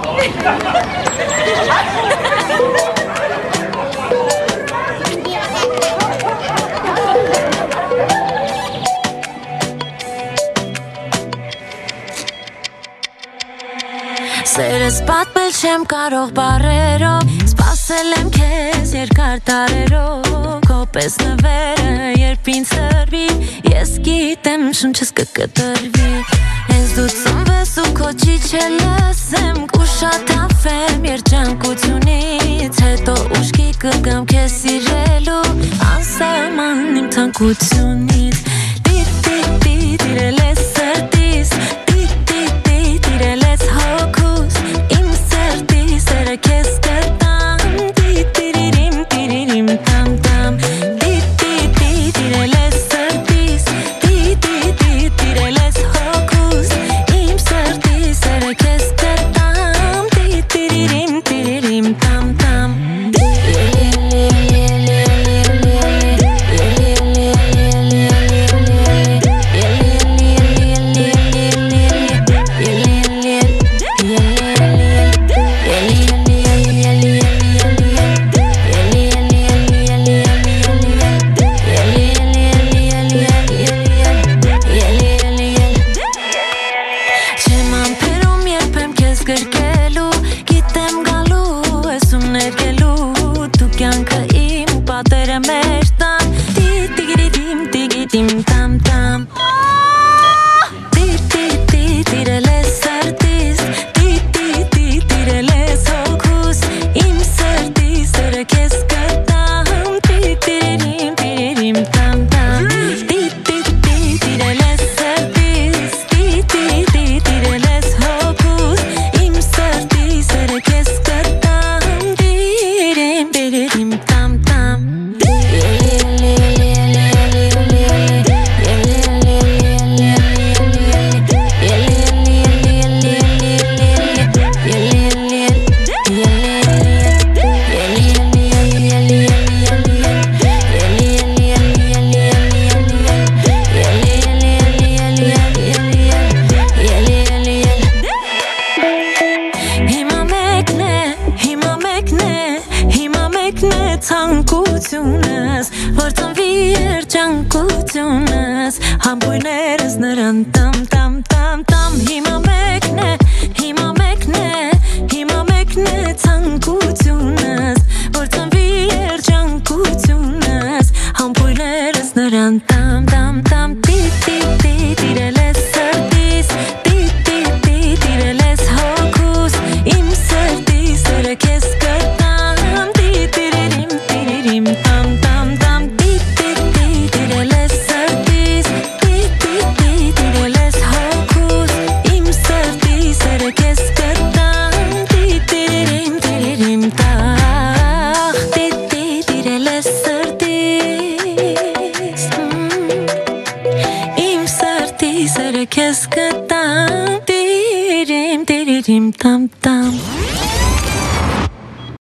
Սերս պատմել չեմ կարող բարերով Սպասել եմ քեզ երկար տարերով Քո պես նվերը երբ ինձ հրվի Ես գիտեմ շունչս կկտրվի Հենց դու ծնվես ու քո ճիչը լսեմ Կուշաթափեմ երջանկությունից Հետո ուշքի կգամ քեզ սիրելու Անսահման իմ թանկությունից Տի-տի-տի տիրել ես սրտիս Տի-տի-տի տիրել ես հոգուս Իմ սրտի սերը քեզ կտամ Տի-տիրիրիմ տիրիրիմ տամ-տամ Տի-տի-տի տիրել ես սրտիս Տի-տի-տի տիրել ես հոգուս Իմ սրտի սերը քեզ կտամ Տի-տիրիրիմ տիրիրիմ տամ-տամ ցանկությունս որ ծնվի երջանկությունս համբույրներս նրան տամ տամ տամ տամ հիմա մեկն է ցանկությունս որ ծնվի երջանկությունս համբույրներս նրան տամ տամ տամ տի տի տի տիրել ես սրտիս տի տի տի տիրել ես հոգուս իմ սրտի սերը քեզ Kes que tam tirim tam tam